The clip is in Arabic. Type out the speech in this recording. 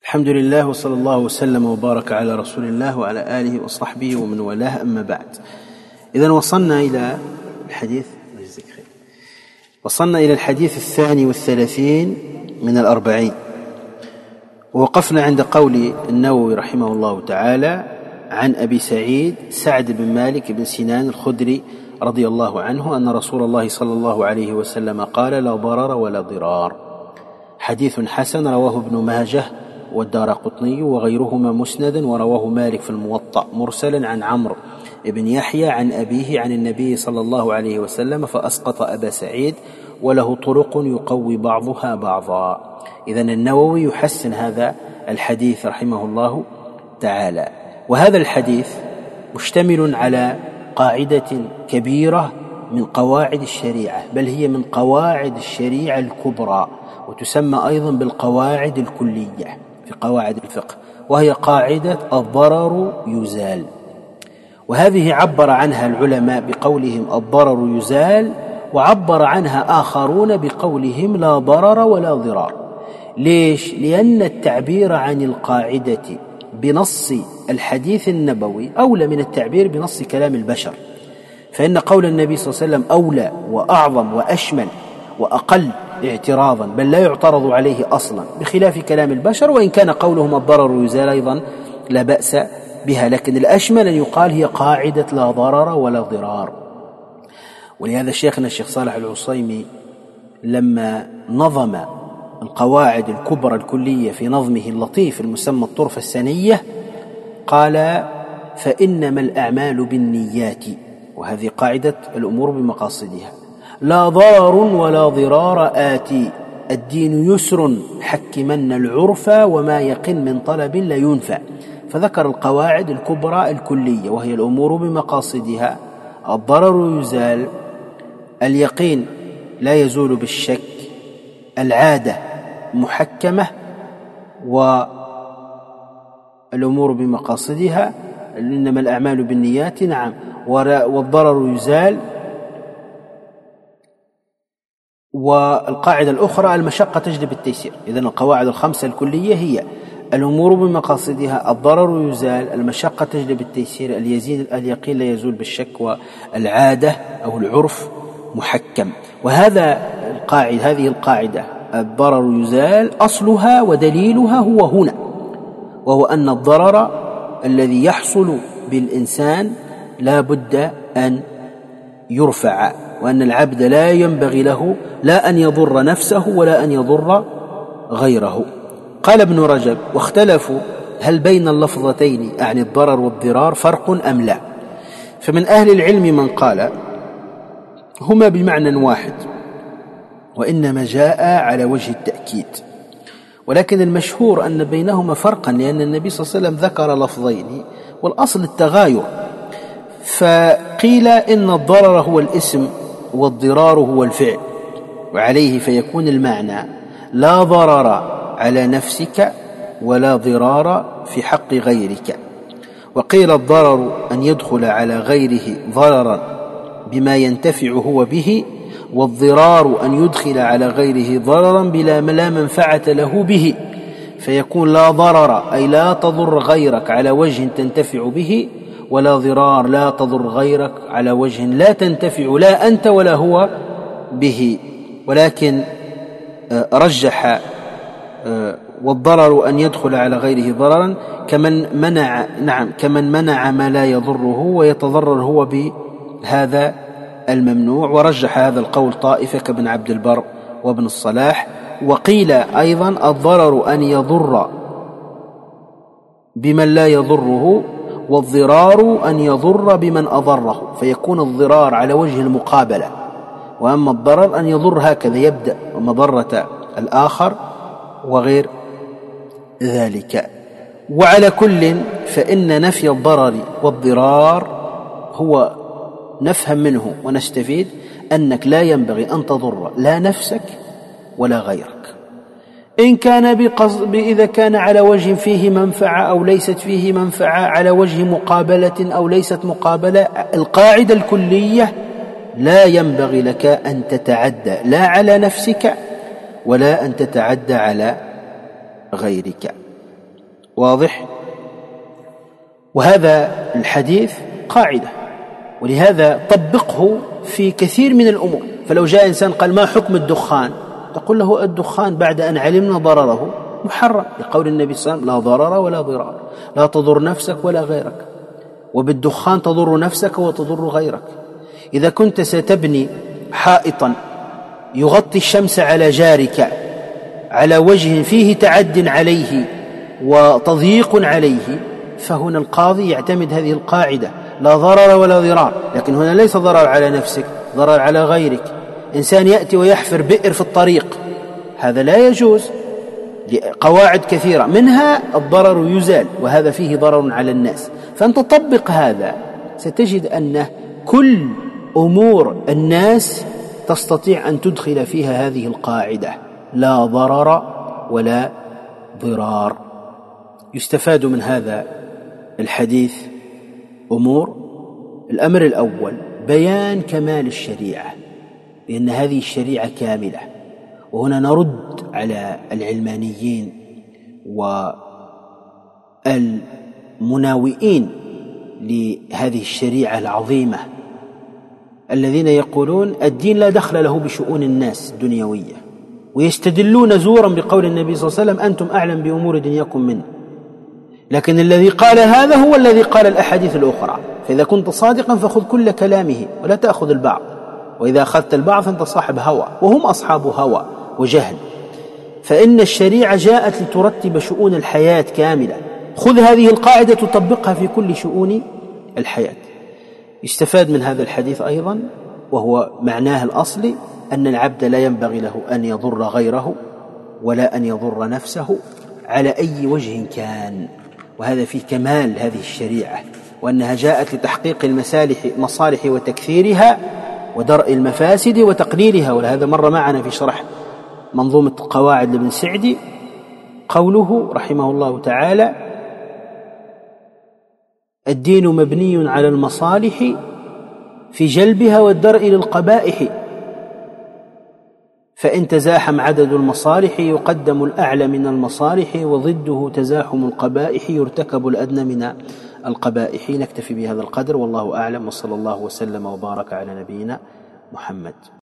الحمد لله وصلى الله وسلم وبارك على رسول الله وعلى آله وصحبه ومن والاه، أما بعد. إذن وصلنا إلى الحديث 32 من 40، ووقفنا عند قول النووي رحمه الله تعالى عن أبي سعد بن مالك بن سنان الخدري رضي الله عنه أن رسول الله صلى الله عليه وسلم قال: لا ضرر ولا ضرار. حديث حسن، رواه ابن ماجه والدارقطني وغيرهما مسندا، ورواه مالك في الموطأ مرسلا عن عمرو بن يحيى عن أبيه عن النبي صلى الله عليه وسلم، فأسقط أبا سعيد، وله طرق يقوي بعضها بعضا. إذن النووي يحسن هذا الحديث رحمه الله تعالى. وهذا الحديث مشتمل على قاعدة كبيرة من قواعد الشريعة، بل هي من قواعد الشريعة الكبرى، وتسمى أيضا بالقواعد الكلية في قواعد الفقه، وهي قاعدة الضرر يزال. وهذه عبر عنها العلماء بقولهم الضرر يزال، وعبر عنها آخرون بقولهم لا ضرر ولا ضرار. ليش؟ لأن التعبير عن القاعدة بنص الحديث النبوي أولى من التعبير بنص كلام البشر، فإن قول النبي صلى الله عليه وسلم أولى وأعظم وأشمل وأقل اعتراضا، بل لا يعترض عليه أصلا، بخلاف كلام البشر، وإن كان قولهم الضرر يزال أيضا لا بأس بها، لكن الأشمل أن يقال هي قاعدة لا ضرر ولا ضرار. ولهذا شيخنا الشيخ صالح العصيمي لما نظم القواعد الكبرى الكلية في نظمه اللطيف المسمى الطرفة السنية قال: فإنما الأعمال بالنيات، وهذه قاعدة الأمور بمقاصدها. لا ضرر ولا ضرار آتي، الدين يسر حكمن العرف، وما يقن من طلب لا ينفع. فذكر القواعد الكبرى الكلية، وهي الأمور بمقاصدها. الضرر يزال، اليقين لا يزول بالشك، العادة محكمة، والأمور بمقاصدها، إنما الأعمال بالنيات، نعم، والضرر يزال. والقاعدة الأخرى المشقة تجلب التيسير. إذن القواعد الخمسة الكلية هي الأمور بمقاصدها، الضرر يزال، المشقة تجلب التيسير، اليقين لا يزول بالشك، والعادة أو العرف محكم. هذه القاعدة الضرر يزال أصلها ودليلها هو هنا، وهو أن الضرر الذي يحصل بالإنسان لا بد أن يرفع، وأن العبد لا ينبغي له لا أن يضر نفسه ولا أن يضر غيره. قال ابن رجب: واختلفوا هل بين اللفظتين عن الضرر والضرار فرق أم لا؟ فمن أهل العلم من قال هما بمعنى واحد، وإنما جاء على وجه التأكيد، ولكن المشهور أن بينهما فرقا، لأن النبي صلى الله عليه وسلم ذكر لفظين والأصل التغاير. فقيل إن الضرر هو الاسم والضرار هو الفعل، وعليه فيكون المعنى لا ضرر على نفسك ولا ضرار في حق غيرك. وقيل الضرر أن يدخل على غيره ضررا بما ينتفع هو به، والضرار أن يدخل على غيره ضررا بلا منفعة له به، فيكون لا ضرر أي لا تضر غيرك على وجه تنتفع به، ولا ضرار لا تضر غيرك على وجه لا تنتفع لا أنت ولا هو به. ولكن رجح والضرر أن يدخل على غيره ضررا كمن منع ما لا يضره ويتضرر هو بهذا الممنوع. ورجح هذا القول طائفة كابن عبد البر وابن الصلاح. وقيل أيضا الضرر أن يضر بمن لا يضره، والضرار أن يضر بمن أضره، فيكون الضرار على وجه المقابلة، وأما الضرر أن يضر هكذا يبدأ مضرة الآخر وغير ذلك. وعلى كل فإن نفي الضرر والضرار هو نفهم منه ونستفيد أنك لا ينبغي أن تضر لا نفسك ولا غيرك، إن كان إذا كان على وجه فيه منفعة أو ليست فيه منفعة، على وجه مقابلة أو ليست مقابلة. القاعدة الكلية لا ينبغي لك أن تتعدى لا على نفسك ولا أن تتعدى على غيرك. واضح؟ وهذا الحديث قاعدة، ولهذا طبقه في كثير من الأمور. فلو جاء إنسان قال ما حكم الدخان، تقول له الدخان بعد أن علمنا ضرره محرم، لقول النبي صلى الله عليه وسلم لا ضرر ولا ضرار، لا تضر نفسك ولا غيرك، وبالدخان تضر نفسك وتضر غيرك. إذا كنت ستبني حائطا يغطي الشمس على جارك على وجه فيه تعد عليه وتضييق عليه، فهنا القاضي يعتمد هذه القاعدة لا ضرر ولا ضرار. لكن هنا ليس ضرر على نفسك، ضرر على غيرك. إنسان يأتي ويحفر بئر في الطريق، هذا لا يجوز لقواعد كثيرة، منها الضرر يزال، وهذا فيه ضرر على الناس. فأنت تطبق هذا ستجد أن كل أمور الناس تستطيع أن تدخل فيها هذه القاعدة لا ضرر ولا ضرار. يستفاد من هذا الحديث أمور. الأمر الأول بيان كمال الشريعة، لأن هذه الشريعة كاملة. وهنا نرد على العلمانيين والمناوئين لهذه الشريعة العظيمة الذين يقولون الدين لا دخل له بشؤون الناس الدنيوية، ويستدلون زورا بقول النبي صلى الله عليه وسلم أنتم أعلم بأمور دنياكم منه. لكن الذي قال هذا هو الذي قال الأحاديث الأخرى، فإذا كنت صادقا فخذ كل كلامه ولا تأخذ البعض، وإذا أخذت البعض فأنت صاحب هوى، وهم أصحاب هوى وجهل. فإن الشريعة جاءت لترتب شؤون الحياة كاملة. خذ هذه القاعدة تطبقها في كل شؤون الحياة. يستفاد من هذا الحديث أيضا، وهو معناه الأصلي، أن العبد لا ينبغي له أن يضر غيره ولا أن يضر نفسه على أي وجه كان. وهذا في كمال هذه الشريعة، وأنها جاءت لتحقيق المصالح وتكثيرها ودرء المفاسد وتقليلها. ولهذا مر معنا في شرح منظومة القواعد لابن سعدي قوله رحمه الله تعالى: الدين مبني على المصالح في جلبها والدرء للقبائح، فإن تزاحم عدد المصالح يقدم الأعلى من المصالح، وضده تزاحم القبائح يرتكب الأدنى من القبائح. نكتفي بهذا القدر، والله أعلم، وصلى الله وسلم وبارك على نبينا محمد.